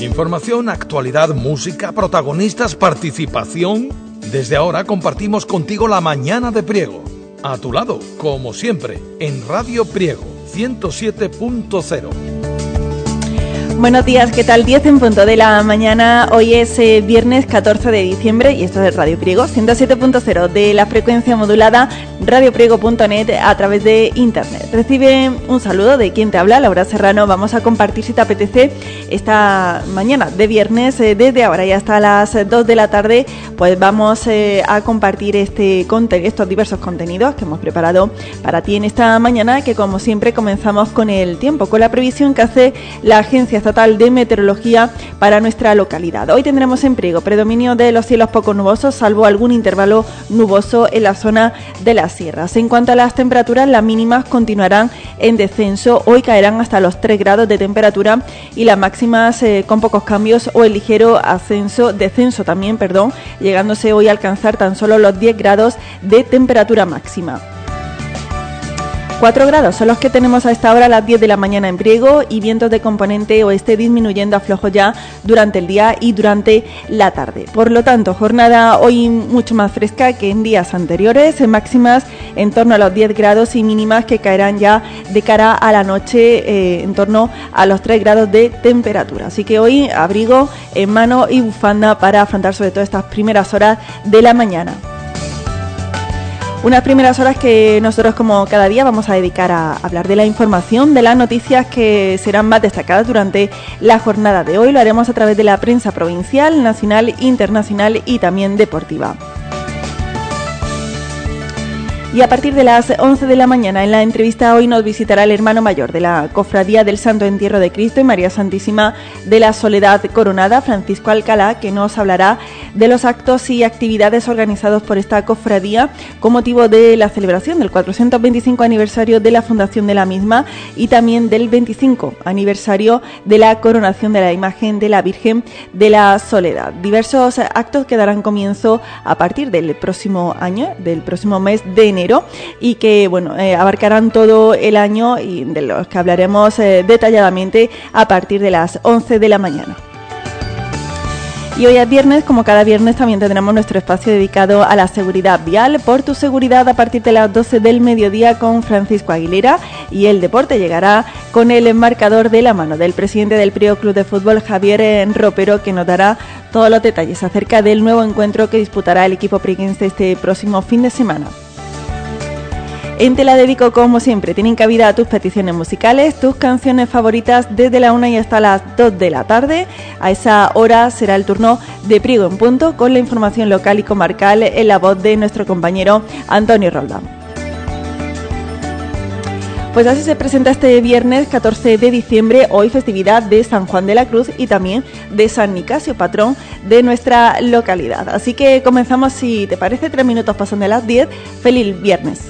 Información, actualidad, música, protagonistas, participación. Desde ahora compartimos contigo la mañana de Priego. A tu lado, como siempre, en Radio Priego 107.0. Buenos días, ¿qué tal? 10 en punto de la mañana. Hoy es viernes 14 de diciembre y esto es Radio Priego 107.0 de la frecuencia modulada radiopriego.net a través de internet. Recibe un saludo de quien te habla, Laura Serrano. Vamos a compartir, si te apetece, esta mañana de viernes, desde ahora y hasta las 2 de la tarde, pues vamos a compartir estos diversos contenidos que hemos preparado para ti en esta mañana, que como siempre comenzamos con el tiempo, con la previsión que hace la Agencia Estatal de Meteorología para nuestra localidad. Hoy tendremos en Priego predominio de los cielos poco nubosos, salvo algún intervalo nuboso en la zona de las sierras. En cuanto a las temperaturas, las mínimas continuarán en descenso. Hoy caerán hasta los 3 grados de temperatura y las máximas con pocos cambios o el ligero descenso también, llegándose hoy a alcanzar tan solo los 10 grados de temperatura máxima. 4 grados son los que tenemos a esta hora a las 10 de la mañana en Priego y vientos de componente oeste disminuyendo a flojo ya durante el día y durante la tarde. Por lo tanto, jornada hoy mucho más fresca que en días anteriores, en máximas en torno a los 10 grados y mínimas que caerán ya de cara a la noche en torno a los 3 grados de temperatura. Así que hoy abrigo en mano y bufanda para afrontar sobre todo estas primeras horas de la mañana. Unas primeras horas que nosotros, como cada día, vamos a dedicar a hablar de la información, de las noticias que serán más destacadas durante la jornada de hoy. Lo haremos a través de la prensa provincial, nacional, internacional y también deportiva. Y a partir de las 11 de la mañana en la entrevista hoy nos visitará el hermano mayor de la Cofradía del Santo Entierro de Cristo y María Santísima de la Soledad Coronada, Francisco Alcalá, que nos hablará de los actos y actividades organizados por esta cofradía con motivo de la celebración del 425 aniversario de la fundación de la misma y también del 25 aniversario de la coronación de la imagen de la Virgen de la Soledad. Diversos actos que darán comienzo a partir del próximo año, del próximo mes de enero, y que abarcarán todo el año y de los que hablaremos detalladamente a partir de las 11 de la mañana. Y hoy es viernes, como cada viernes también tendremos nuestro espacio dedicado a la seguridad vial. Por tu seguridad a partir de las 12 del mediodía con Francisco Aguilera, y el deporte llegará con el marcador de la mano del presidente del Priego Club de Fútbol, Javier Ropero, que nos dará todos los detalles acerca del nuevo encuentro que disputará el equipo prieguense este próximo fin de semana. En Te la dedico, como siempre, tienen cabida tus peticiones musicales, tus canciones favoritas desde la 1 y hasta las 2 de la tarde. A esa hora será el turno de Priego en punto, con la información local y comarcal en la voz de nuestro compañero Antonio Roldán. Pues así se presenta este viernes 14 de diciembre, hoy festividad de San Juan de la Cruz y también de San Nicasio, patrón de nuestra localidad. Así que comenzamos, si te parece, 3 minutos pasan de las 10. ¡Feliz viernes!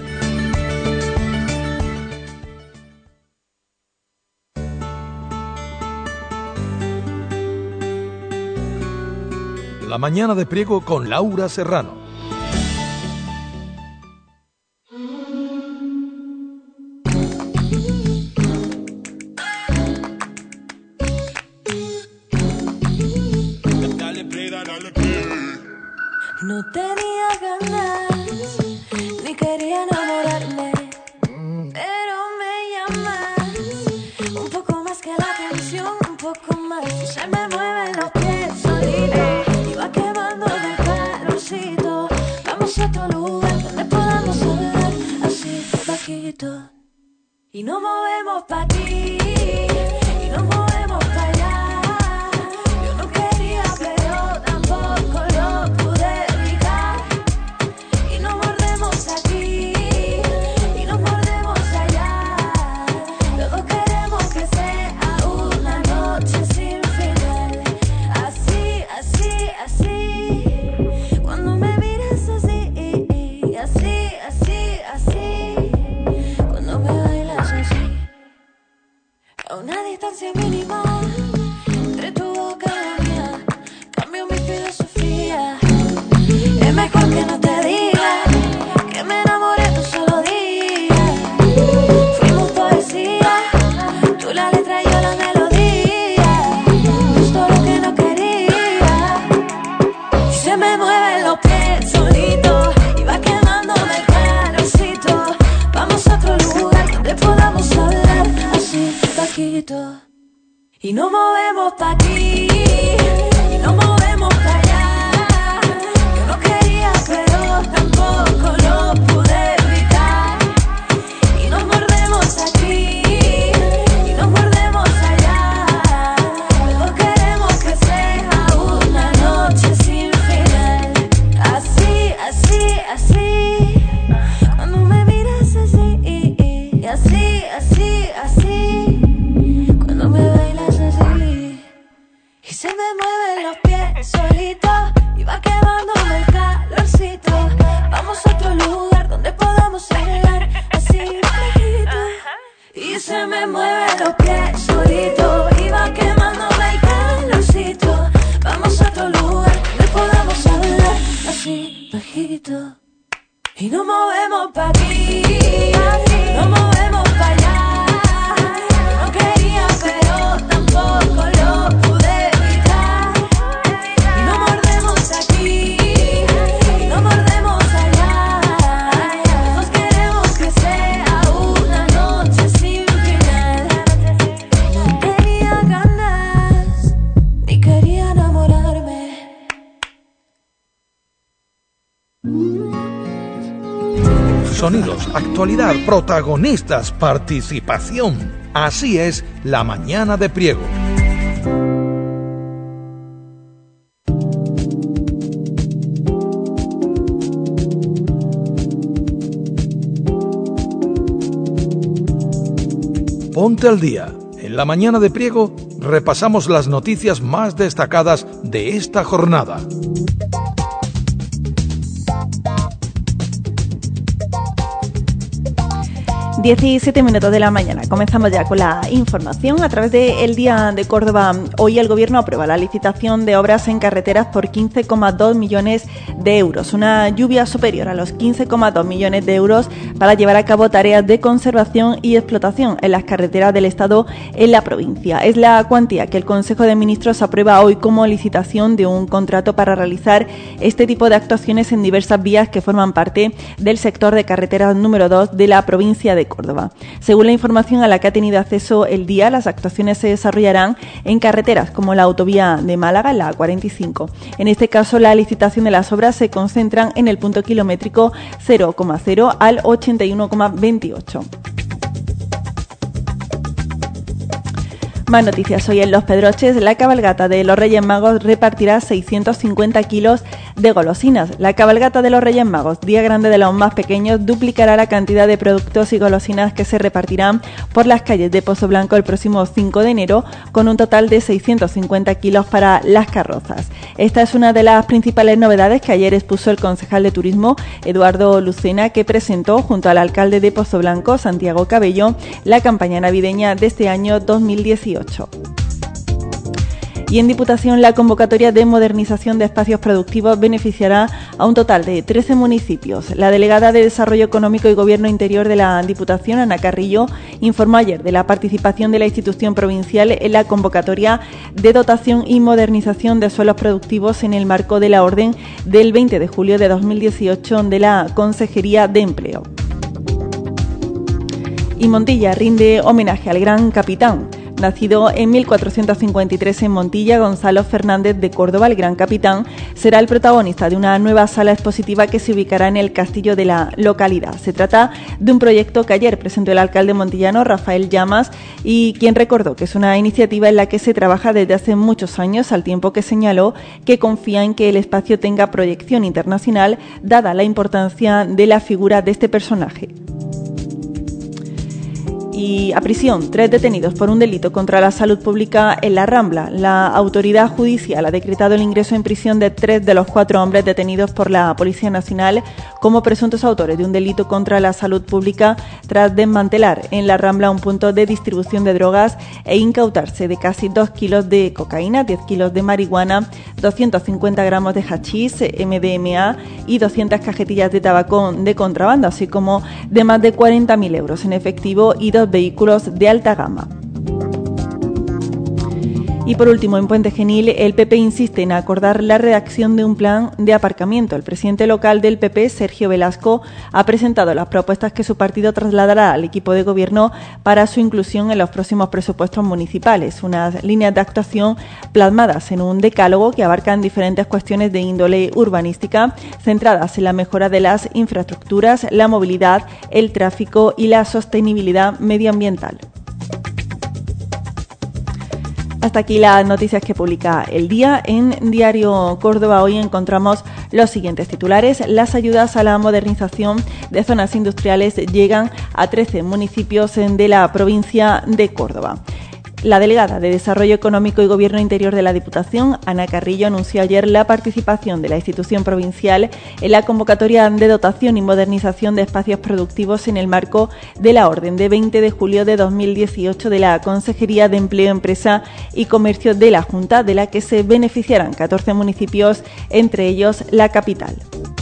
La mañana de Priego con Laura Serrano. No tenía ganas, ni quería enamorarme, pero me llamas, un poco más que la atención, un poco más, y se me mueven los pies solito. Quemando de calorcito, vamos a otro lugar donde podamos hablar así bajito. Y nos movemos pa' ti, y nos movemos pa' allá. Yo no quería, pero tampoco lo pude evitar. Y nos mordemos aquí, y nos mordemos allá. Los dos queremos que sea una noche sin final. Así, así, así, cuando me miras así, así, así, así, cuando me bailas así, a una distancia mínima entre tu boca y la mía, cambio mi filosofía. Es mejor que no te diga que me enamoré de un solo día. Fuimos poesía, tú la letra y yo la melodía. Justo lo que lejito. Y nos movemos pa' aquí, y nos movemos pa' allá. Yo no quería, pero tampoco lo pude evitar. Y nos mordemos aquí, y nos mordemos allá. Luego queremos que sea una noche sin final. Así, así, así. Cuando me miras así, y así, así, así. Cuando me bailas así, y se me mueven los pies solitos, y va quemándome el calorcito. Vamos a otro lugar donde podamos llegar así lejito. Y se me mueven los pies solitos, y va quemándome el calorcito. Vamos a otro lugar donde podamos hablar así bajito. Y nos movemos pa' aquí, nos movemos pa' allá. Yo no quería, pero tampoco lo pude evitar. Y nos mordemos aquí, y nos mordemos allá. Todos queremos que sea una noche sin final. No tenía ganas, ni quería enamorarme. Sonidos, actualidad, protagonistas, participación. Así es La Mañana de Priego. Ponte al día. En La Mañana de Priego repasamos las noticias más destacadas de esta jornada. 17 minutos de la mañana. Comenzamos ya con la información. A través de El Día de Córdoba, hoy el Gobierno aprueba la licitación de obras en carreteras por 15,2 millones de euros. Una lluvia superior a los 15,2 millones de euros para llevar a cabo tareas de conservación y explotación en las carreteras del Estado en la provincia. Es la cuantía que el Consejo de Ministros aprueba hoy como licitación de un contrato para realizar este tipo de actuaciones en diversas vías que forman parte del sector de carreteras número 2 de la provincia de Córdoba. Según la información a la que ha tenido acceso El Día, las actuaciones se desarrollarán en carreteras como la autovía de Málaga, la A45. En este caso, la licitación de las obras se concentran en el punto kilométrico 0,0 al 81,28. Más noticias hoy en Los Pedroches. La cabalgata de los Reyes Magos repartirá 650 kilos de golosinas. La cabalgata de los Reyes Magos, día grande de los más pequeños, duplicará la cantidad de productos y golosinas que se repartirán por las calles de Pozoblanco el próximo 5 de enero, con un total de 650 kilos para las carrozas. Esta es una de las principales novedades que ayer expuso el concejal de Turismo, Eduardo Lucena, que presentó junto al alcalde de Pozoblanco, Santiago Cabello, la campaña navideña de este año 2018. Y en Diputación, la convocatoria de modernización de espacios productivos beneficiará a un total de 13 municipios. La delegada de Desarrollo Económico y Gobierno Interior de la Diputación, Ana Carrillo, informó ayer de la participación de la institución provincial en la convocatoria de dotación y modernización de suelos productivos en el marco de la orden del 20 de julio de 2018 de la Consejería de Empleo. Y Montilla rinde homenaje al gran capitán. Nacido en 1453 en Montilla, Gonzalo Fernández de Córdoba, el Gran Capitán, será el protagonista de una nueva sala expositiva que se ubicará en el castillo de la localidad. Se trata de un proyecto que ayer presentó el alcalde montillano, Rafael Llamas, y quien recordó que es una iniciativa en la que se trabaja desde hace muchos años, al tiempo que señaló que confía en que el espacio tenga proyección internacional, dada la importancia de la figura de este personaje. Y a prisión, 3 detenidos por un delito contra la salud pública en La Rambla. La autoridad judicial ha decretado el ingreso en prisión de 3 de los 4 hombres detenidos por la Policía Nacional como presuntos autores de un delito contra la salud pública tras desmantelar en La Rambla un punto de distribución de drogas e incautarse de casi 2 kilos de cocaína, 10 kilos de marihuana, 250 gramos de hachís, MDMA y 200 cajetillas de tabaco de contrabando, así como de más de 40.000 euros en efectivo y 2 vehículos de alta gama. Y por último, en Puente Genil, el PP insiste en acordar la redacción de un plan de aparcamiento. El presidente local del PP, Sergio Velasco, ha presentado las propuestas que su partido trasladará al equipo de gobierno para su inclusión en los próximos presupuestos municipales. Unas líneas de actuación plasmadas en un decálogo que abarcan diferentes cuestiones de índole urbanística, centradas en la mejora de las infraestructuras, la movilidad, el tráfico y la sostenibilidad medioambiental. Hasta aquí las noticias que publica El Día. En Diario Córdoba hoy encontramos los siguientes titulares. Las ayudas a la modernización de zonas industriales llegan a 13 municipios de la provincia de Córdoba. La delegada de Desarrollo Económico y Gobierno Interior de la Diputación, Ana Carrillo, anunció ayer la participación de la institución provincial en la convocatoria de dotación y modernización de espacios productivos en el marco de la orden de 20 de julio de 2018 de la Consejería de Empleo, Empresa y Comercio de la Junta, de la que se beneficiarán 14 municipios, entre ellos la capital.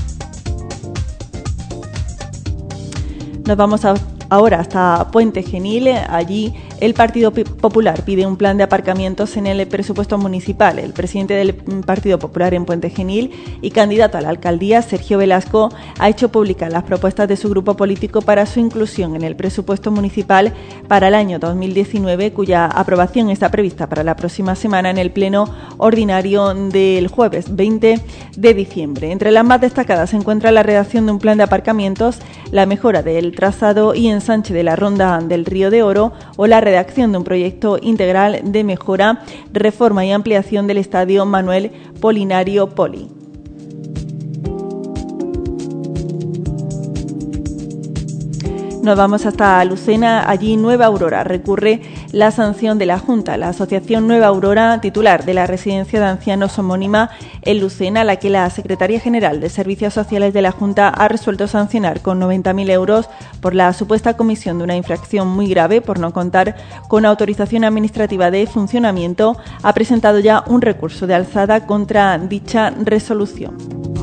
Nos vamos ahora hasta Puente Genil. Allí el Partido Popular pide un plan de aparcamientos en el presupuesto municipal. El presidente del Partido Popular en Puente Genil y candidato a la alcaldía, Sergio Velasco, ha hecho públicas las propuestas de su grupo político para su inclusión en el presupuesto municipal para el año 2019, cuya aprobación está prevista para la próxima semana en el pleno ordinario del jueves 20 de diciembre. Entre las más destacadas se encuentra la redacción de un plan de aparcamientos, la mejora del trazado y ensanche de la ronda del Río de Oro o la redacción de un proyecto integral de mejora, reforma y ampliación del Estadio Manuel Polinario Poli. Nos vamos hasta Lucena. Allí Nueva Aurora recurre la sanción de la Junta. La Asociación Nueva Aurora, titular de la residencia de ancianos homónima en Lucena, a la que la Secretaría General de Servicios Sociales de la Junta ha resuelto sancionar con 90.000 euros por la supuesta comisión de una infracción muy grave por no contar con autorización administrativa de funcionamiento, ha presentado ya un recurso de alzada contra dicha resolución.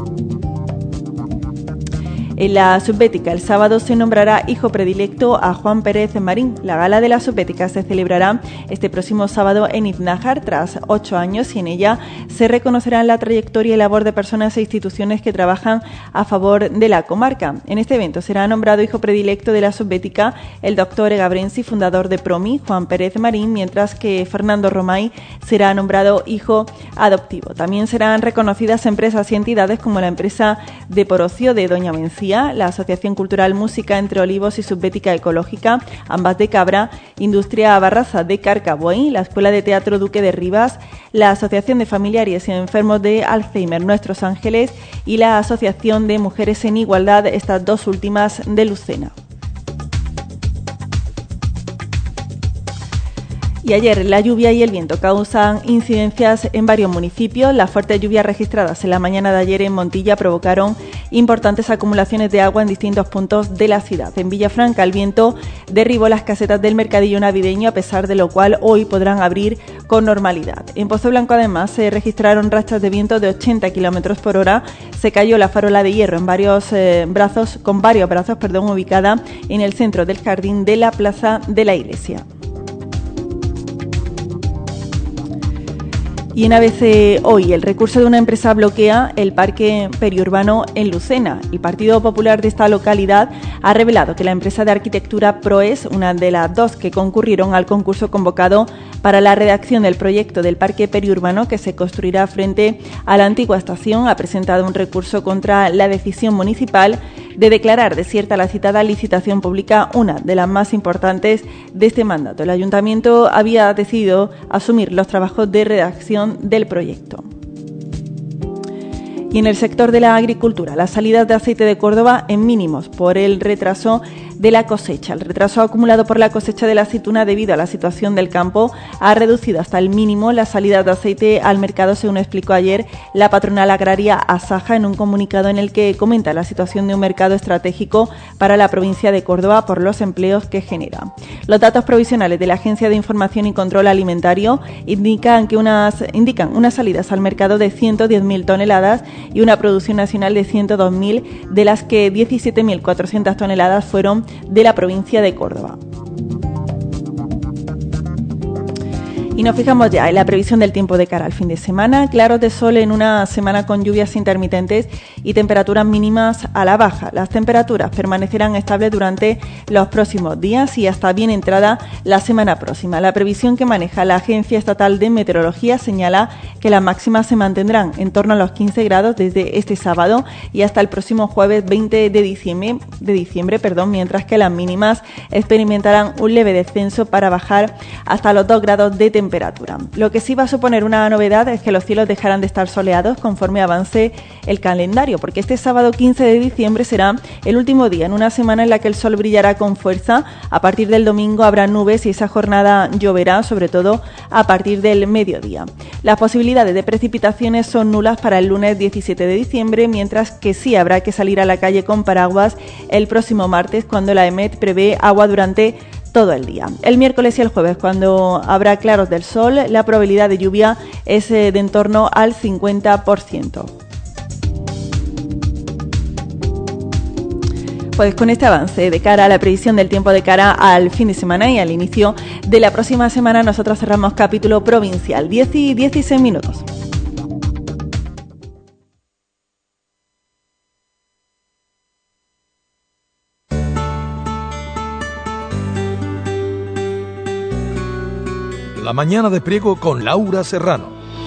En la Subbética, el sábado se nombrará hijo predilecto a Juan Pérez Marín. La gala de la Subbética se celebrará este próximo sábado en Iznájar, tras 8 años, y en ella se reconocerán la trayectoria y labor de personas e instituciones que trabajan a favor de la comarca. En este evento será nombrado hijo predilecto de la Subbética el doctor Gabrensi, fundador de Promi, Juan Pérez Marín, mientras que Fernando Romay será nombrado hijo adoptivo. También serán reconocidas empresas y entidades como la empresa de Porocio de Doña Mencía, la Asociación Cultural Música Entre Olivos y Subbética Ecológica, ambas de Cabra, Industria Barraza de Carcabuey, la Escuela de Teatro Duque de Rivas, la Asociación de Familiares y Enfermos de Alzheimer Nuestros Ángeles y la Asociación de Mujeres en Igualdad, estas dos últimas de Lucena. Y ayer la lluvia y el viento causan incidencias en varios municipios. Las fuertes lluvias registradas en la mañana de ayer en Montilla provocaron importantes acumulaciones de agua en distintos puntos de la ciudad. En Villafranca el viento derribó las casetas del mercadillo navideño, a pesar de lo cual hoy podrán abrir con normalidad. En Pozo Blanco además se registraron rachas de viento de 80 km por hora. Se cayó la farola de hierro en varios brazos ubicada en el centro del jardín de la Plaza de la Iglesia. Y en ABC hoy, el recurso de una empresa bloquea el parque periurbano en Lucena. El Partido Popular de esta localidad ha revelado que la empresa de arquitectura Proes, una de las dos que concurrieron al concurso convocado para la redacción del proyecto del parque periurbano que se construirá frente a la antigua estación, ha presentado un recurso contra la decisión municipal de declarar desierta la citada licitación pública, una de las más importantes de este mandato. El ayuntamiento había decidido asumir los trabajos de redacción del proyecto. Y en el sector de la agricultura, las salidas de aceite de Córdoba en mínimos por el retraso de la cosecha. El retraso acumulado por la cosecha de la aceituna debido a la situación del campo ha reducido hasta el mínimo las salidas de aceite al mercado, según explicó ayer la patronal agraria Asaja en un comunicado en el que comenta la situación de un mercado estratégico para la provincia de Córdoba por los empleos que genera. Los datos provisionales de la Agencia de Información y Control Alimentario indican unas salidas al mercado de 110.000 toneladas y una producción nacional de 102.000, de las que 17.400 toneladas fueron de la provincia de Córdoba. Y nos fijamos ya en la previsión del tiempo de cara al fin de semana. Claros de sol en una semana con lluvias intermitentes y temperaturas mínimas a la baja. Las temperaturas permanecerán estables durante los próximos días y hasta bien entrada la semana próxima. La previsión que maneja la Agencia Estatal de Meteorología señala que las máximas se mantendrán en torno a los 15 grados desde este sábado y hasta el próximo jueves 20 de diciembre, mientras que las mínimas experimentarán un leve descenso para bajar hasta los 2 grados de temperatura. Lo que sí va a suponer una novedad es que los cielos dejarán de estar soleados conforme avance el calendario, porque este sábado 15 de diciembre será el último día en una semana en la que el sol brillará con fuerza. A partir del domingo habrá nubes y esa jornada lloverá, sobre todo a partir del mediodía. Las posibilidades de precipitaciones son nulas para el lunes 17 de diciembre, mientras que sí habrá que salir a la calle con paraguas el próximo martes, cuando la EMET prevé agua durante todo el día. El miércoles y el jueves, cuando habrá claros del sol, la probabilidad de lluvia es de en torno al 50%. Pues con este avance de cara a la previsión del tiempo de cara al fin de semana y al inicio de la próxima semana, nosotros cerramos capítulo provincial. 10 y 16 minutos. La mañana de Priego con Laura Serrano.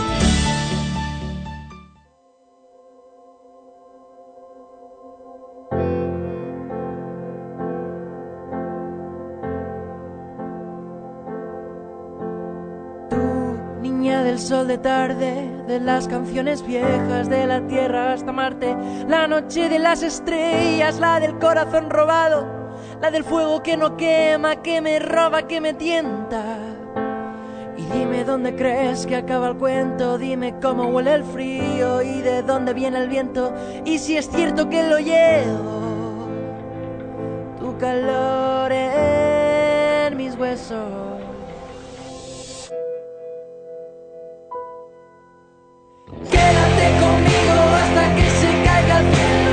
Tú, niña del sol de tarde, de las canciones viejas, de la tierra hasta Marte, la noche de las estrellas, la del corazón robado, la del fuego que no quema, que me roba, que me tienta. Y dime dónde crees que acaba el cuento, dime cómo huele el frío y de dónde viene el viento, y si es cierto que lo llevo, tu calor en mis huesos. Quédate conmigo hasta que se caiga el cielo,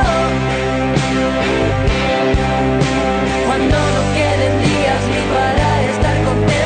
cuando no queden días ni para estar contento.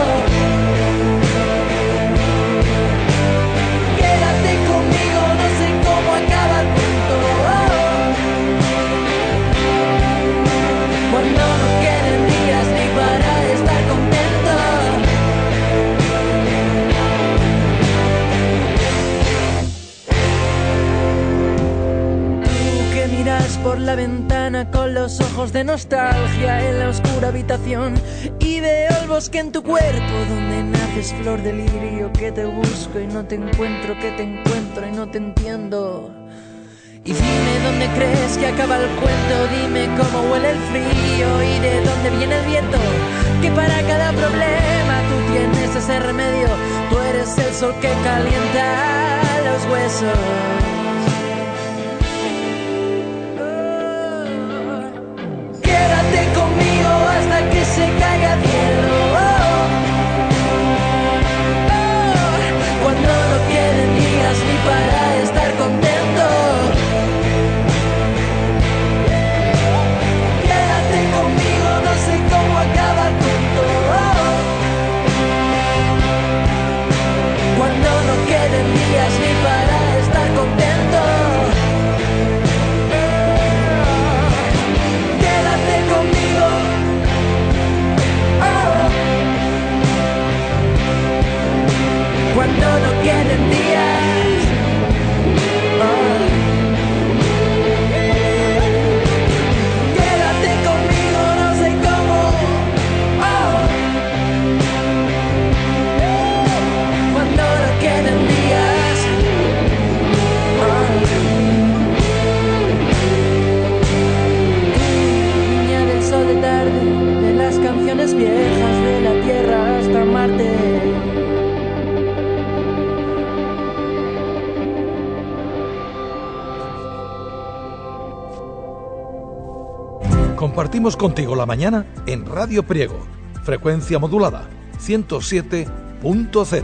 Por la ventana con los ojos de nostalgia en la oscura habitación y veo el bosque en tu cuerpo donde naces flor de lirio, que te busco y no te encuentro, que te encuentro y no te entiendo. Y dime dónde crees que acaba el cuento, dime cómo huele el frío y de dónde viene el viento, que para cada problema tú tienes ese remedio, tú eres el sol que calienta los huesos. Hasta que se caiga el cielo, cuando no queden días ni para estar contento. Quédate conmigo, no sé cómo acaba el cuento, cuando no queden días ni para estar contento. Quédate conmigo. Cuando no queden días, quédate conmigo, no sé cómo, cuando no queden días, niña del sol de tarde, de las canciones viejas, de la tierra hasta Marte. Compartimos contigo la mañana en Radio Priego, frecuencia modulada 107.0.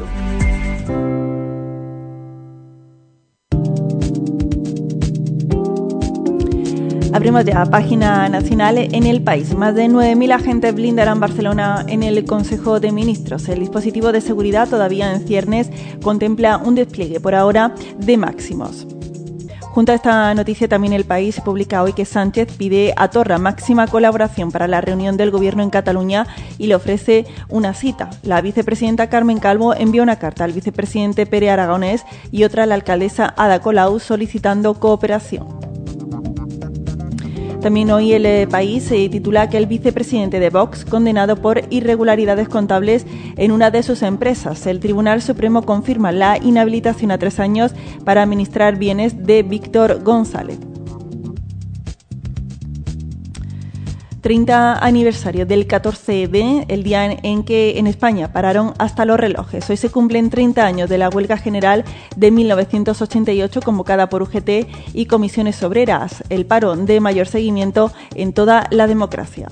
Abrimos ya página nacional en El País. Más de 9.000 agentes blindarán Barcelona en el Consejo de Ministros. El dispositivo de seguridad, todavía en ciernes, contempla un despliegue por ahora de máximos. Junto a esta noticia, también El País publica hoy que Sánchez pide a Torra máxima colaboración para la reunión del Gobierno en Cataluña y le ofrece una cita. La vicepresidenta Carmen Calvo envió una carta al vicepresidente Pere Aragonés y otra a la alcaldesa Ada Colau solicitando cooperación. También hoy El País se titula que el vicepresidente de Vox, condenado por irregularidades contables en una de sus empresas. El Tribunal Supremo confirma la inhabilitación a 3 años para administrar bienes de Víctor González. 30 aniversario del 14D, el día en que en España pararon hasta los relojes. Hoy se cumplen 30 años de la huelga general de 1988 convocada por UGT y comisiones obreras, el paro de mayor seguimiento en toda la democracia.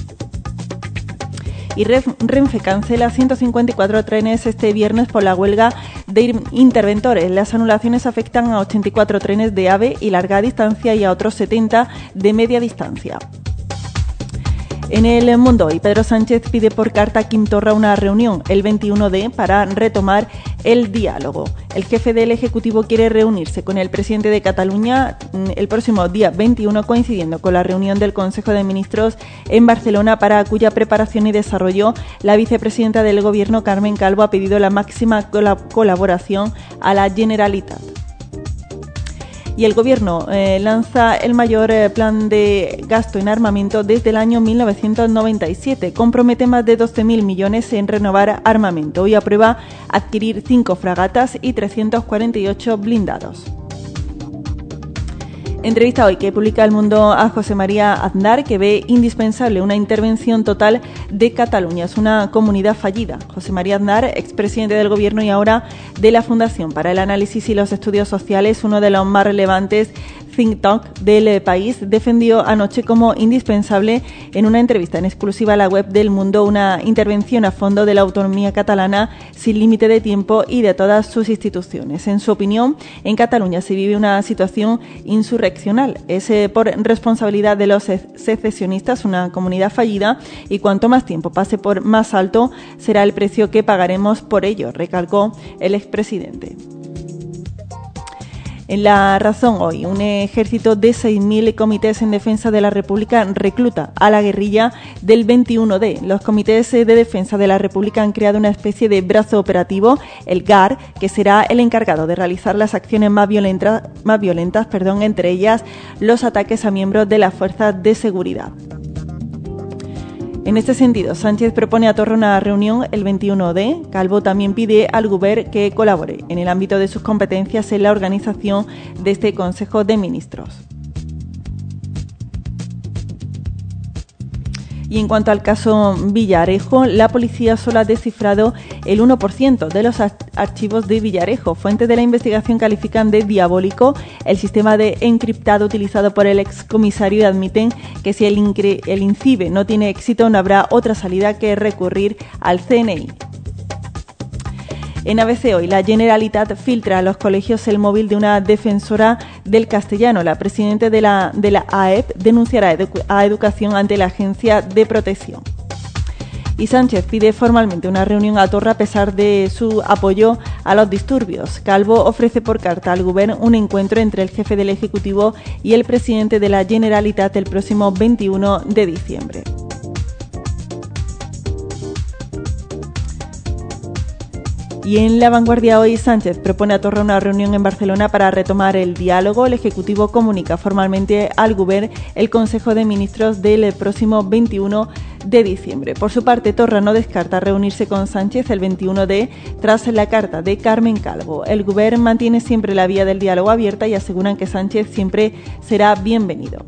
Y Renfe cancela 154 trenes este viernes por la huelga de interventores. Las anulaciones afectan a 84 trenes de AVE y larga distancia y a otros 70 de media distancia. En El Mundo hoy, Pedro Sánchez pide por carta a Quim Torra una reunión el 21D para retomar el diálogo. El jefe del Ejecutivo quiere reunirse con el presidente de Cataluña el próximo día 21, coincidiendo con la reunión del Consejo de Ministros en Barcelona, para cuya preparación y desarrollo la vicepresidenta del Gobierno, Carmen Calvo, ha pedido la máxima colaboración a la Generalitat. Y el Gobierno lanza el mayor plan de gasto en armamento desde el año 1997. Compromete más de 12.000 millones en renovar armamento y aprueba adquirir 5 fragatas y 348 blindados. Entrevista hoy que publica El Mundo a José María Aznar, que ve indispensable una intervención total de Cataluña. Es una comunidad fallida. José María Aznar, expresidente del Gobierno y ahora de la Fundación para el Análisis y los Estudios Sociales, uno de los más relevantes think tank del país, defendió anoche como indispensable en una entrevista en exclusiva a la web del Mundo una intervención a fondo de la autonomía catalana sin límite de tiempo y de todas sus instituciones. En su opinión, en Cataluña se vive una situación insurreccional. Es por responsabilidad de los secesionistas, una comunidad fallida, y cuanto más tiempo pase, por más alto será el precio que pagaremos por ello, recalcó el expresidente. En La Razón hoy, un ejército de 6.000 comités en defensa de la República recluta a la guerrilla del 21D. Los comités de defensa de la República han creado una especie de brazo operativo, el GAR, que será el encargado de realizar las acciones más violentas, entre ellas los ataques a miembros de las fuerzas de seguridad. En este sentido, Sánchez propone a Torra una reunión el 21D. Calvo también pide al Govern que colabore en el ámbito de sus competencias en la organización de este Consejo de Ministros. Y en cuanto al caso Villarejo, la policía solo ha descifrado el 1% de los archivos de Villarejo. Fuentes de la investigación califican de diabólico el sistema de encriptado utilizado por el excomisario y admiten que si el INCIBE no tiene éxito, no habrá otra salida que recurrir al CNI. En ABC hoy, la Generalitat filtra a los colegios el móvil de una defensora del castellano. La presidenta de la AEP denunciará a Educación ante la Agencia de Protección. Y Sánchez pide formalmente una reunión a Torra a pesar de su apoyo a los disturbios. Calvo ofrece por carta al Gobierno un encuentro entre el jefe del Ejecutivo y el presidente de la Generalitat el próximo 21 de diciembre. Y en La Vanguardia hoy, Sánchez propone a Torra una reunión en Barcelona para retomar el diálogo. El Ejecutivo comunica formalmente al Govern el Consejo de Ministros del próximo 21 de diciembre. Por su parte, Torra no descarta reunirse con Sánchez el 21D tras la carta de Carmen Calvo. El Govern mantiene siempre la vía del diálogo abierta y aseguran que Sánchez siempre será bienvenido.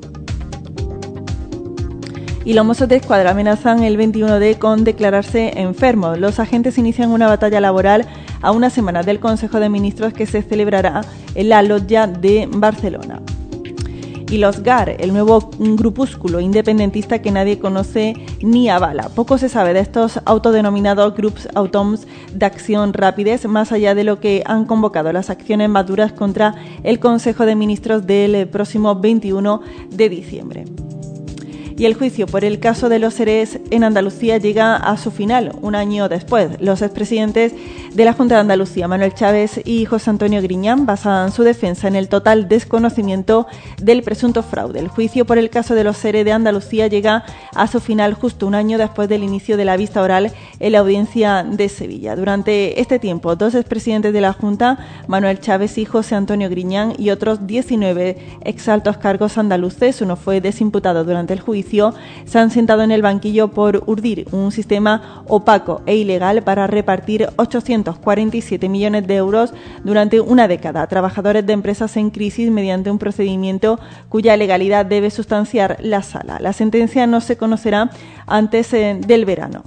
Y los Mossos de Escuadra amenazan el 21D con declararse enfermos. Los agentes inician una batalla laboral a una semana del Consejo de Ministros que se celebrará en la Lotja de Barcelona. y los GAR, el nuevo grupúsculo independentista que nadie conoce ni avala. Poco se sabe de estos autodenominados Grups Autònoms d'Acció Ràpides, más allá de lo que han convocado las acciones maduras contra el Consejo de Ministros del próximo 21 de diciembre. Y el juicio por el caso de los EREs en Andalucía llega a su final un año después. Los expresidentes de la Junta de Andalucía, Manuel Chaves y José Antonio Griñán, basan su defensa en el total desconocimiento del presunto fraude. El juicio por el caso de los ERE de Andalucía llega a su final justo un año después del inicio de la vista oral en la audiencia de Sevilla. Durante este tiempo, 2 expresidentes de la Junta, Manuel Chaves y José Antonio Griñán, y otros 19 exaltos cargos andaluces, uno fue desimputado durante el juicio, se han sentado en el banquillo por urdir un sistema opaco e ilegal para repartir 847 millones de euros durante una década a trabajadores de empresas en crisis mediante un procedimiento cuya legalidad debe sustanciar la Sala. La sentencia no se conocerá antes del verano.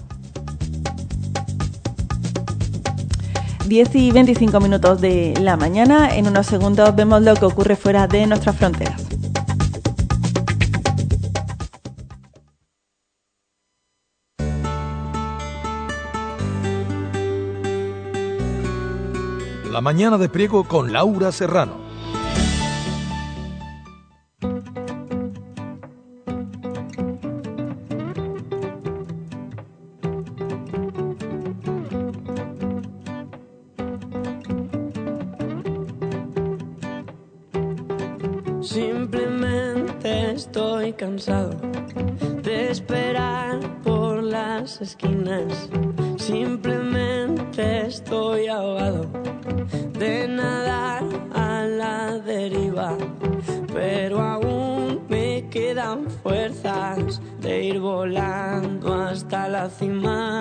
10 y 25 minutos de la mañana. En unos segundos vemos lo que ocurre fuera de nuestras fronteras. La mañana de Priego con Laura Serrano. Simplemente estoy cansado de esperar por las esquinas. Simplemente estoy ahogado de nadar a la deriva, pero aún me quedan fuerzas de ir volando hasta la cima.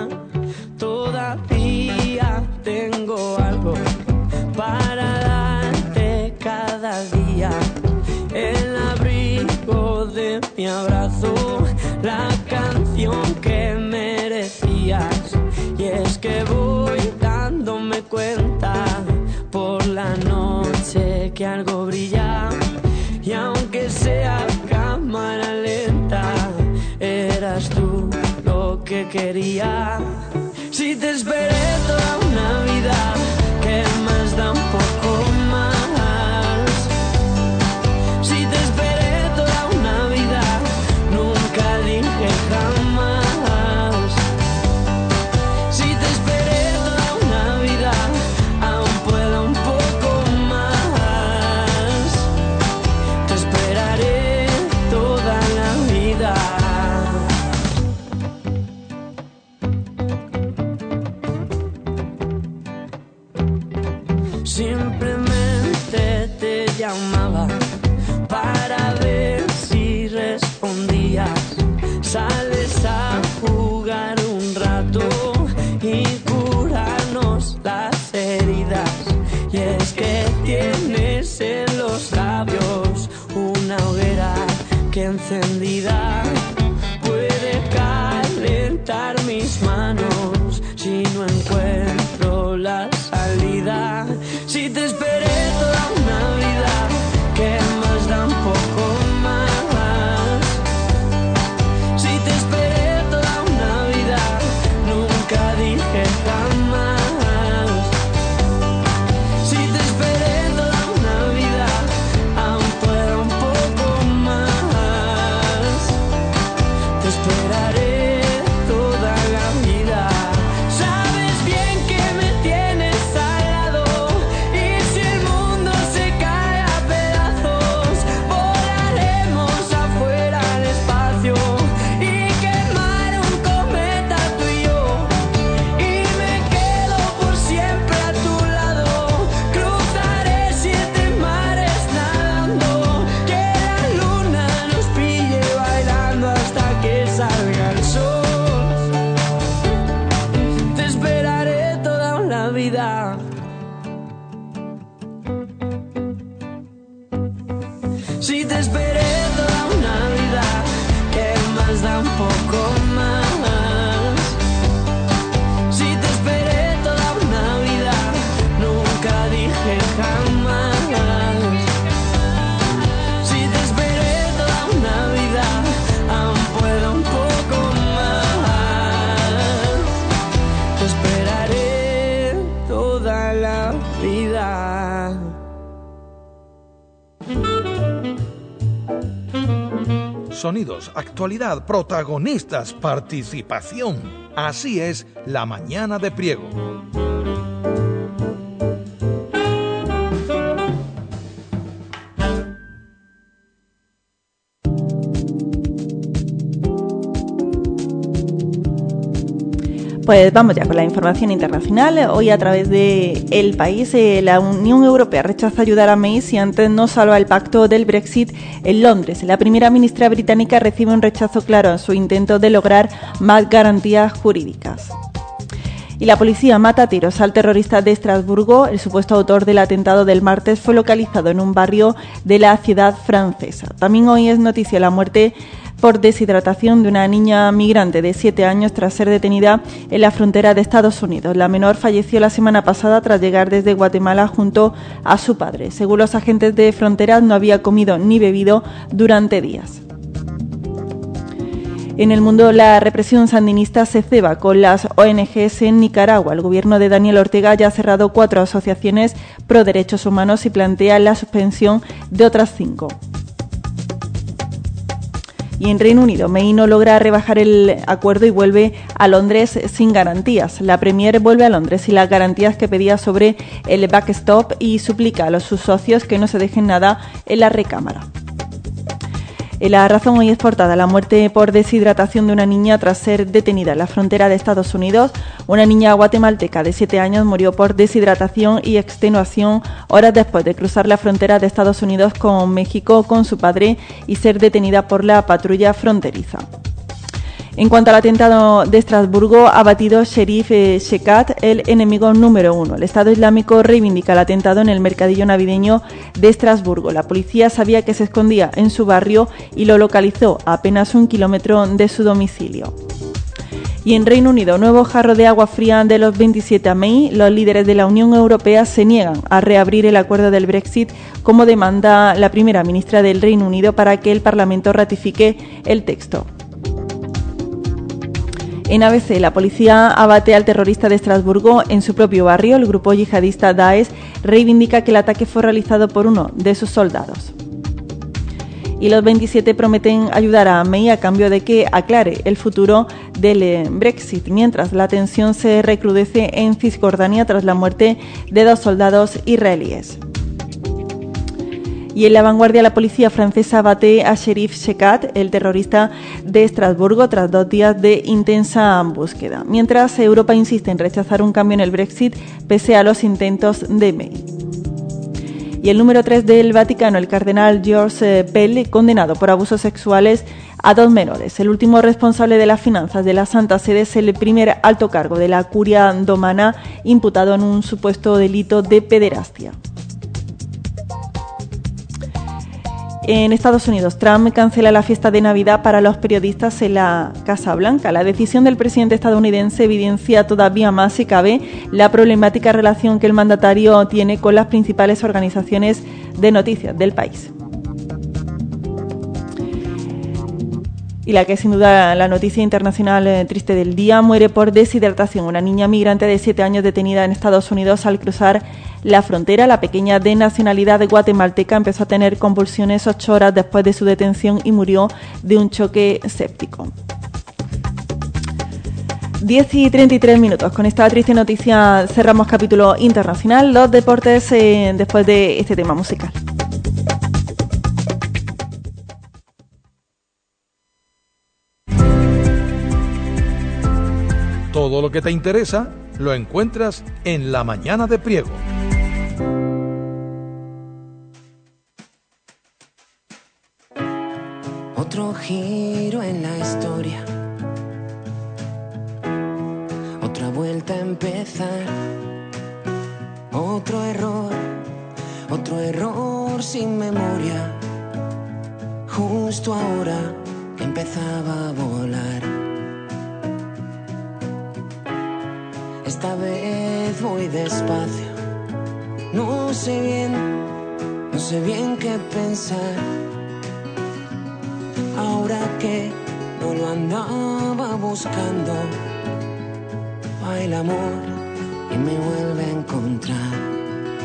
Todavía tengo algo para darte cada día, el abrigo de mi abrazo, la canción que merecías. Y es que voy dándome cuenta por la noche que algo brilla, y aunque sea cámara lenta, eras tú lo que quería. Si te esperé toda una vida, ¿qué más da un poco más? Si te esperé toda una vida, nunca dije jamás. Si te esperé toda una vida, aún puedo un poco más. Te esperaré toda la vida. Simplemente te llamaba para ver si respondías. Sales a jugar un rato y curarnos las heridas. Y es que tienes en los labios una hoguera que encendida puede calentar mis manos si no encuentro la salida. Si te esperé toda una vida, ¿qué más da un poco más? Si te esperé toda una vida, nunca dije jamás. Si te esperé toda una vida, aún puedo un poco más. vida. Sonidos, actualidad, protagonistas, participación. Así es La Mañana de Priego. Pues vamos ya con la información internacional. Hoy a través de El País, la Unión Europea rechaza ayudar a May si antes no salva el pacto del Brexit en Londres. La primera ministra británica recibe un rechazo claro en su intento de lograr más garantías jurídicas. Y la policía mata a tiros al terrorista de Estrasburgo. El supuesto autor del atentado del martes fue localizado en un barrio de la ciudad francesa. También hoy es noticia la muerte por deshidratación de una niña migrante de 7 años tras ser detenida en la frontera de Estados Unidos. La menor falleció la semana pasada tras llegar desde Guatemala junto a su padre. Según los agentes de fronteras, no había comido ni bebido durante días. En el mundo, la represión sandinista se ceba con las ONGs en Nicaragua. El gobierno de Daniel Ortega ya ha cerrado 4 asociaciones pro derechos humanos y plantea la suspensión de otras 5. Y en Reino Unido, May no logra rebajar el acuerdo y vuelve a Londres sin garantías. La Premier vuelve a Londres sin las garantías que pedía sobre el backstop y suplica a sus socios que no se dejen nada en la recámara. La razón hoy es portada: la muerte por deshidratación de una niña tras ser detenida en la frontera de Estados Unidos. Una niña guatemalteca de 7 años murió por deshidratación y extenuación horas después de cruzar la frontera de Estados Unidos con México con su padre y ser detenida por la patrulla fronteriza. En cuanto al atentado de Estrasburgo, ha batido Sherif Shekat, el enemigo número 1. El Estado Islámico reivindica el atentado en el mercadillo navideño de Estrasburgo. La policía sabía que se escondía en su barrio y lo localizó a apenas 1 kilómetro de su domicilio. Y en Reino Unido, nuevo jarro de agua fría de los 27 a May. Los líderes de la Unión Europea se niegan a reabrir el acuerdo del Brexit, como demanda la primera ministra del Reino Unido, para que el Parlamento ratifique el texto. En ABC, la policía abate al terrorista de Estrasburgo en su propio barrio. El grupo yihadista Daesh reivindica que el ataque fue realizado por uno de sus soldados. Y los 27 prometen ayudar a May a cambio de que aclare el futuro del Brexit, mientras la tensión se recrudece en Cisjordania tras la muerte de 2 soldados israelíes. Y en La Vanguardia, la policía francesa abate a Sherif Shekat, el terrorista de Estrasburgo, tras 2 días de intensa búsqueda. Mientras, Europa insiste en rechazar un cambio en el Brexit pese a los intentos de May. Y el número 3 del Vaticano, el cardenal George Pell, condenado por abusos sexuales a 2 menores. El último responsable de las finanzas de la Santa Sede es el primer alto cargo de la curia domana imputado en un supuesto delito de pederastia. En Estados Unidos, Trump cancela la fiesta de Navidad para los periodistas en la Casa Blanca. La decisión del presidente estadounidense evidencia todavía más, si cabe, la problemática relación que el mandatario tiene con las principales organizaciones de noticias del país. Y la que es sin duda la noticia internacional triste del día: muere por deshidratación una niña migrante de 7 años detenida en Estados Unidos al cruzar la frontera. La pequeña, de nacionalidad guatemalteca, empezó a tener convulsiones 8 horas después de su detención y murió de un choque séptico. 10:33. Con esta triste noticia cerramos capítulo internacional. Los deportes después de este tema musical. Todo lo que te interesa lo encuentras en La Mañana de Priego. Otro giro en la historia, otra vuelta a empezar, otro error sin memoria. Justo ahora empezaba a volar. Esta vez voy despacio, no sé bien qué pensar. Ahora que no lo andaba buscando, va el amor y me vuelve a encontrar.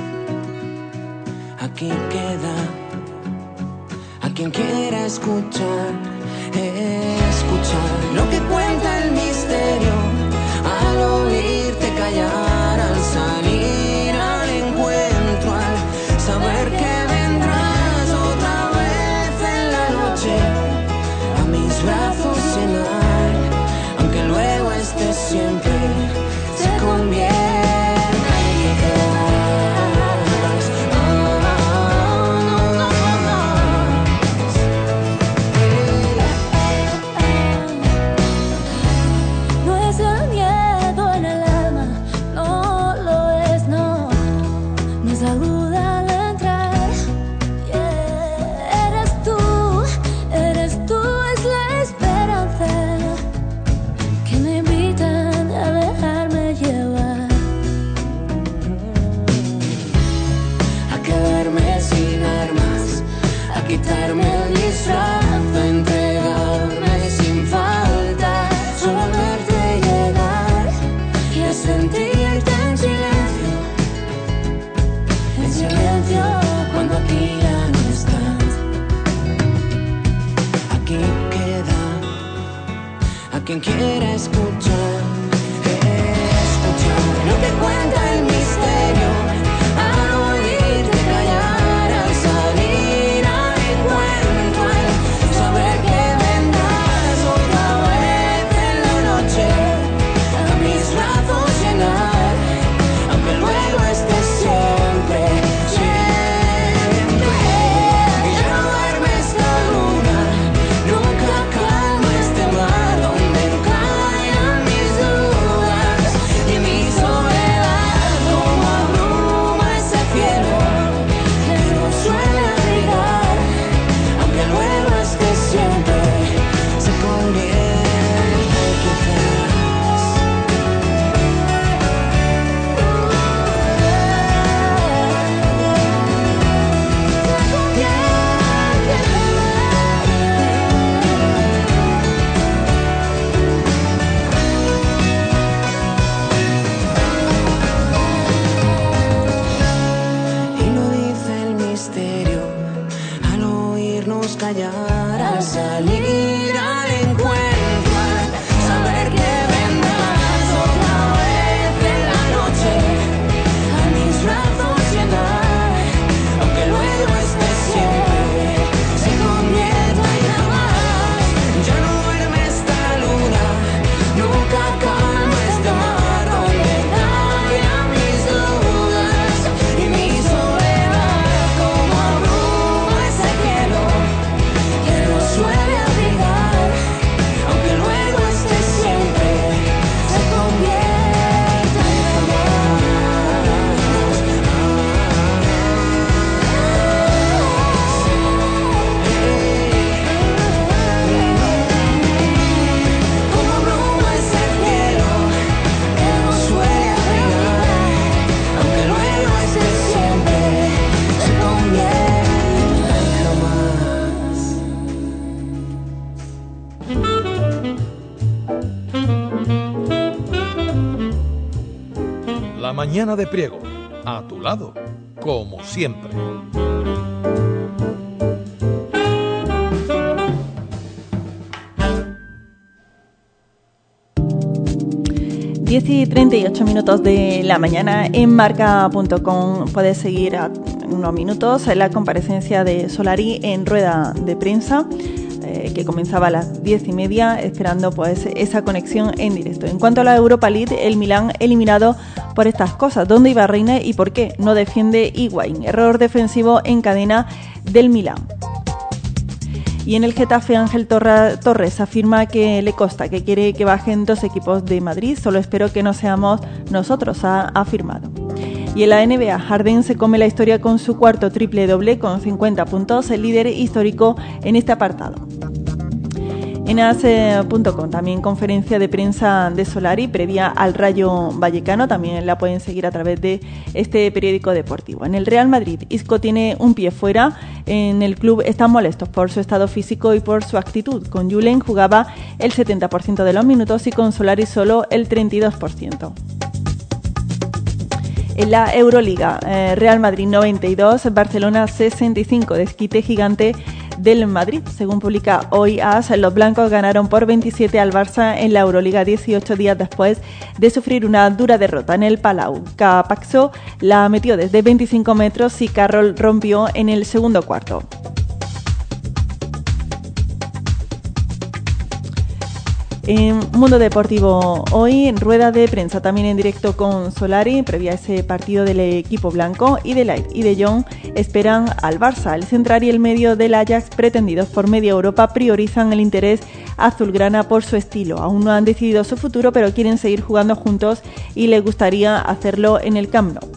aquí queda. A quien quiera escuchar, escuchar lo que cuenta el misterio, al oírte callar, al salir al encuentro, al saber que vendrás otra vez en la noche, a mis brazos llenar, aunque luego estés siempre, se convierte. Quitarme el disfraz, entregarme sin falta, solo verte llegar y a sentirte en silencio, cuando aquí ya no estás. Aquí queda, a quien quiera escuchar, escuchar lo que cuenta el misterio, al oírte callar, al salir al encuentro, al saber que vendrás otra vez en la noche, a mis brazos llenar, aunque luego estés siempre, siempre. Ya no duerme esta luna, nunca calma este mar donde callan mis dudas y mi soledad, como abruma ese cielo que nos suele abrigar, aunque luego estés siempre, se convierte quizás. Y lo dice el misterio, al oírnos callar, al salir al encuentro, al saber que vendrás otra vez en la noche, a mis brazos llenar, aunque luego estés siempre, se convierta en nada más. Ya no duerme esta luna, nunca calma este mar donde callan mis dudas y mi soledad, como abruma ese cielo que nos suele abrigar, aunque luego estés siempre, se convierta en como abruma ese cielo que nos suele abrigar, aunque luego estés siempre, se convierta en jamás. La mañana de Priego, a tu lado, como siempre. 10:38 de la mañana en marca.com. Puedes seguir en unos minutos la comparecencia de Solari en rueda de prensa, que comenzaba a las 10:30, esperando pues esa conexión en directo. En cuanto a la Europa League, el Milán eliminado por estas cosas. ¿Dónde iba Reina y por qué? No defiende Higuaín. Error defensivo en cadena del Milán. Y en el Getafe, Ángel Torres afirma que le consta, que quiere que bajen dos equipos de Madrid. Solo espero que no seamos nosotros, ha afirmado. Y en la NBA, Harden se come la historia con su cuarto triple doble con 50 puntos, el líder histórico en este apartado. En as.com también conferencia de prensa de Solari previa al Rayo Vallecano, también la pueden seguir a través de este periódico deportivo. En el Real Madrid, Isco tiene un pie fuera, en el club están molestos por su estado físico y por su actitud. Con Julen jugaba el 70% de los minutos y con Solari solo el 32%. En la Euroliga, Real Madrid 92, Barcelona 65, desquite gigante del Madrid. Según publica hoy AS, los blancos ganaron por 27 al Barça en la Euroliga 18 días después de sufrir una dura derrota en el Palau. Capaxo la metió desde 25 metros y Carroll rompió en el segundo cuarto. En Mundo Deportivo hoy, rueda de prensa también en directo con Solari, previa a ese partido del equipo blanco, y de Ligt y de Jong esperan al Barça. El central y el medio del Ajax, pretendidos por media Europa, priorizan el interés azulgrana por su estilo. Aún no han decidido su futuro, pero quieren seguir jugando juntos y les gustaría hacerlo en el Camp Nou.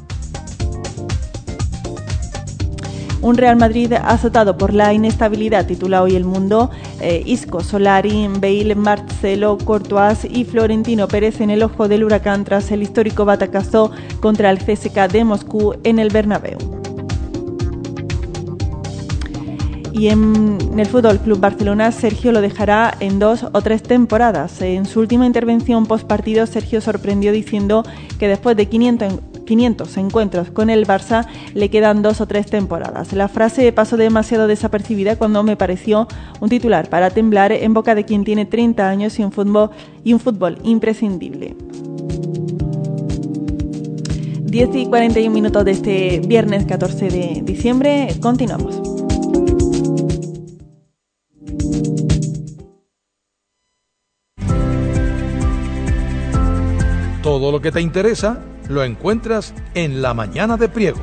Un Real Madrid azotado por la inestabilidad, titula hoy El Mundo. Isco, Solari, Bale, Marcelo, Courtois y Florentino Pérez en el ojo del huracán tras el histórico batacazo contra el CSKA de Moscú en el Bernabéu. Y en el Fútbol Club Barcelona, Sergio lo dejará en 2 o 3 temporadas. En su última intervención postpartido, Sergio sorprendió diciendo que después de 500 encuentros con el Barça le quedan 2 o 3 temporadas. La frase pasó demasiado desapercibida cuando me pareció un titular para temblar en boca de quien tiene 30 años y un fútbol imprescindible. 10:41 de este viernes 14 de diciembre. Continuamos. Todo lo que te interesa lo encuentras en La Mañana de Priego.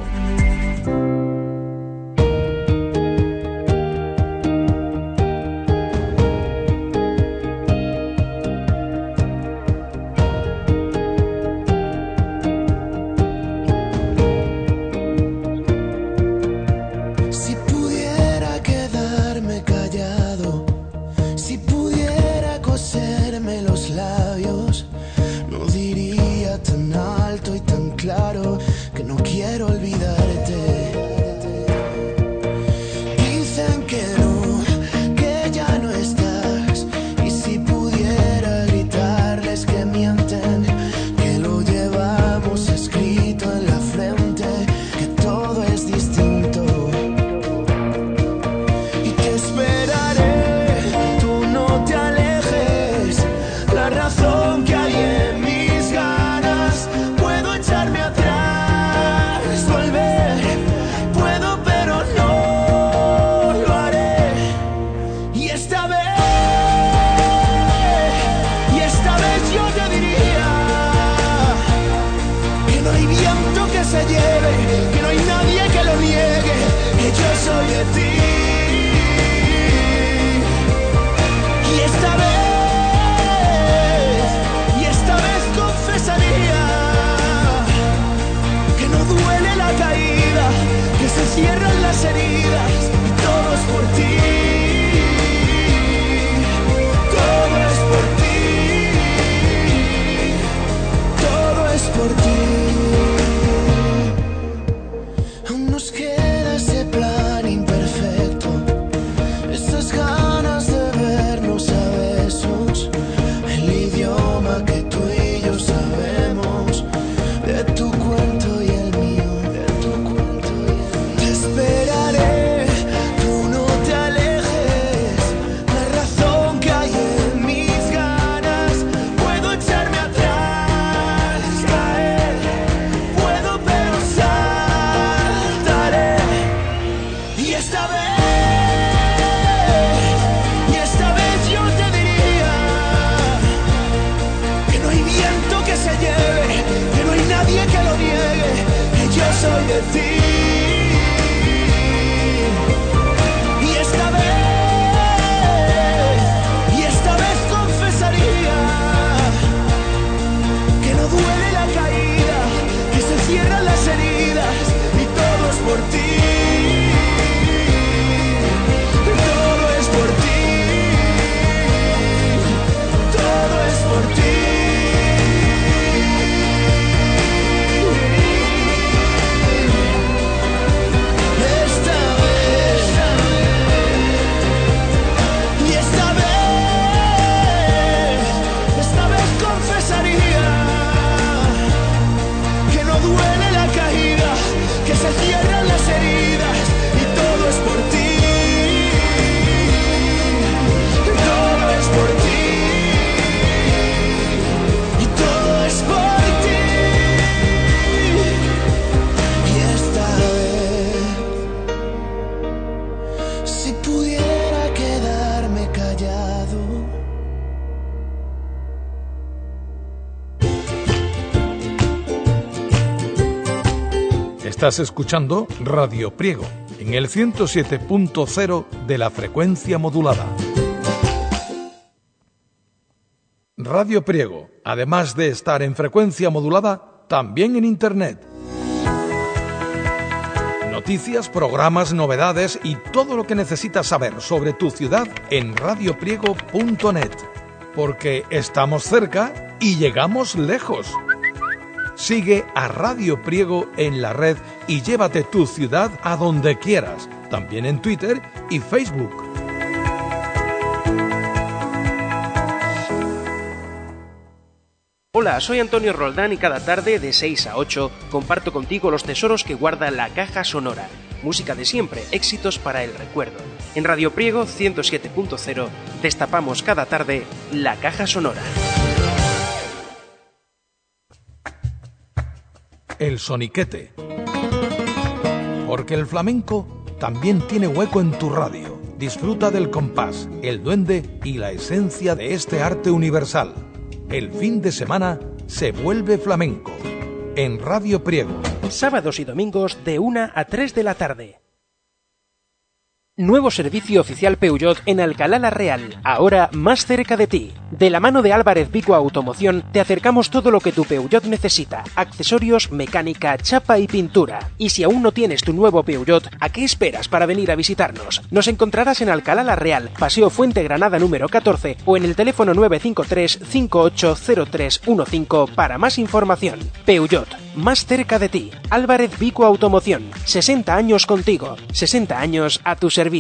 Si pudiera quedarme callado, si pudiera coserme los labios, no diría tan alto y tan claro que no quiero olvidarte. Dicen que no, que ya no estás, y si pudiera gritarles que mienten, que lo llevamos escrito en la frente, que todo es distinto. Y te esperaré, tú no te alejes, la razón que hay en mis ganas, puedo echarme atrás, volver, puedo pero no lo haré. Y esta vez yo te diría que no hay viento que se lleve, que no hay nadie que lo niegue, que yo soy de ti. Y esta vez confesaría que no duele la caída, que se cierran las heridas y todo es por ti. Todo es por ti. Todo es por ti. Aún nos queda ese plan imperfecto, esas ganas de vernos a besos, el idioma que tú y yo sabemos, de tu cuento y el mío, de tu cuento y el mío. Te esperaré, tú no te alejes, la razón que hay en mis ganas, puedo echarme atrás, caer, puedo pero saltaré. Y esta vez yo te diría que no hay viento que se lleve, que no hay nadie que lo niegue, que yo soy de ti. Y esta vez confesaría que no duele la caída, que se cierran las heridas y todo es por ti. Todo es por ti. Todo es por ti. Estás escuchando Radio Priego en el 107.0 de la frecuencia modulada. Radio Priego, además de estar en frecuencia modulada, también en Internet. Noticias, programas, novedades y todo lo que necesitas saber sobre tu ciudad en radiopriego.net. Porque estamos cerca y llegamos lejos. Sigue a Radio Priego en la red y llévate tu ciudad a donde quieras, también en Twitter y Facebook. Hola, soy Antonio Roldán y cada tarde de 6 a 8 comparto contigo los tesoros que guarda la caja sonora. Música de siempre, éxitos para el recuerdo. En Radio Priego 107.0 destapamos cada tarde la caja sonora. El soniquete. Porque el flamenco también tiene hueco en tu radio. Disfruta del compás, el duende y la esencia de este arte universal. El fin de semana se vuelve flamenco. En Radio Priego. Sábados y domingos de 1 a 3 de la tarde. Nuevo servicio oficial Peugeot en Alcalá la Real, ahora más cerca de ti. De la mano de Álvarez Vico Automoción te acercamos todo lo que tu Peugeot necesita: accesorios, mecánica, chapa y pintura. Y si aún no tienes tu nuevo Peugeot, ¿a qué esperas para venir a visitarnos? Nos encontrarás en Alcalá la Real, Paseo Fuente Granada número 14 o en el teléfono 953 580315 para más información. Peugeot, más cerca de ti. Álvarez Vico Automoción, 60 años contigo, 60 años a tu servicio.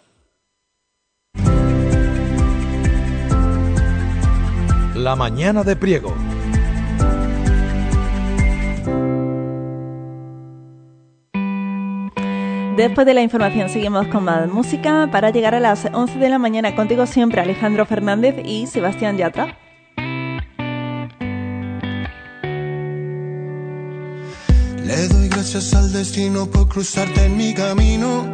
La mañana de Priego. Después de la información seguimos con más música para llegar a las 11 de la mañana. Contigo siempre Alejandro Fernández y Sebastián Yatra. Le doy gracias al destino por cruzarte en mi camino.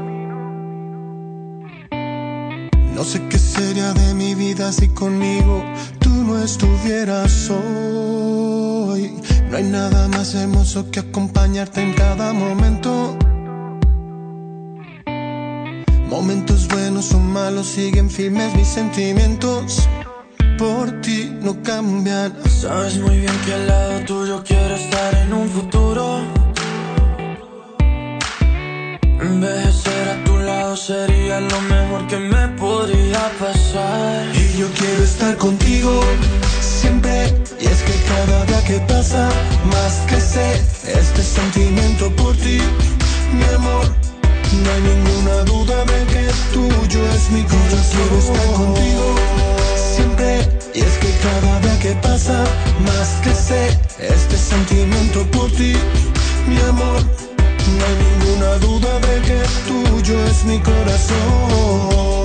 No sé qué sería de mi vida si conmigo tú no estuvieras hoy. No hay nada más hermoso que acompañarte en cada momento. Momentos buenos o malos siguen firmes mis sentimientos. Por ti no cambian. Sabes muy bien que al lado tuyo quiero estar en un futuro. Envejecer a tu lado sería lo mejor que me podría pasar. Y yo quiero estar contigo siempre. Y es que cada día que pasa más que sé este sentimiento por ti, mi amor. No hay ninguna duda de que tuyo es mi corazón. Quiero estar contigo siempre. Y es que cada día que pasa más que sé este sentimiento por ti, mi amor. No hay ninguna duda de que tuyo es mi corazón.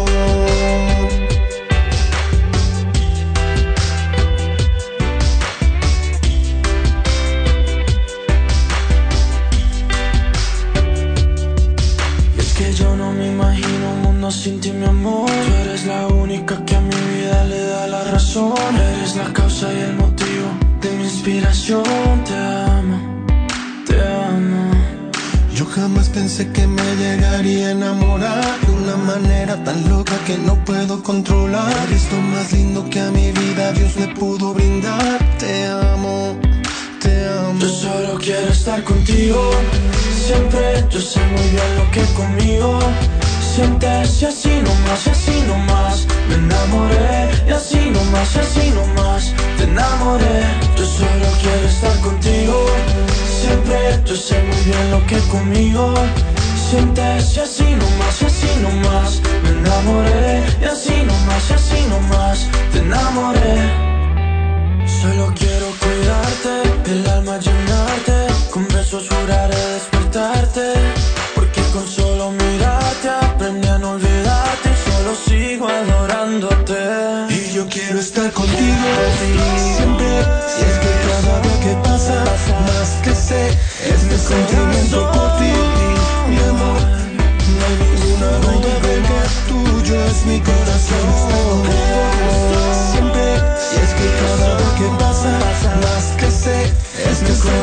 Y es que yo no me imagino un mundo sin ti, mi amor. Tú eres la única que a mi vida le da la razón. Eres la causa y el motivo de mi inspiración. Te amo, te amo. Yo jamás pensé que me llegaría a enamorar de una manera tan loca que no puedo controlar. Eres lo más lindo que a mi vida Dios le pudo brindar. Te amo, te amo. Yo solo quiero estar contigo siempre. Yo sé muy bien lo que conmigo sientes. Y así nomás, y así nomás me enamoré. Y así nomás, y así nomás te enamoré. Yo solo quiero estar contigo siempre. Yo sé muy bien lo que conmigo sientes. Y así nomás, y así nomás me enamoré. Y así nomás, y así nomás te enamoré. Solo quiero cuidarte, el alma llenarte. Con besos juraré despertarte. Porque con solo mirarte aprendí a no olvidarte. Y solo sigo adorándote. Y yo quiero estar contigo siempre. Y es que cada día que pasa más que sé este sentimiento por ti, mi amor. No hay ninguna duda de que tuyo es mi corazón. Está conmigo siempre. Y es que cada día que pasa más que sé este sentimiento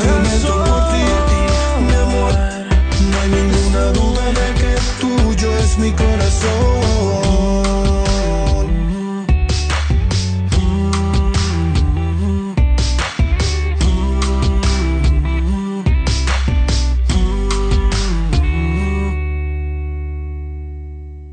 mi corazón.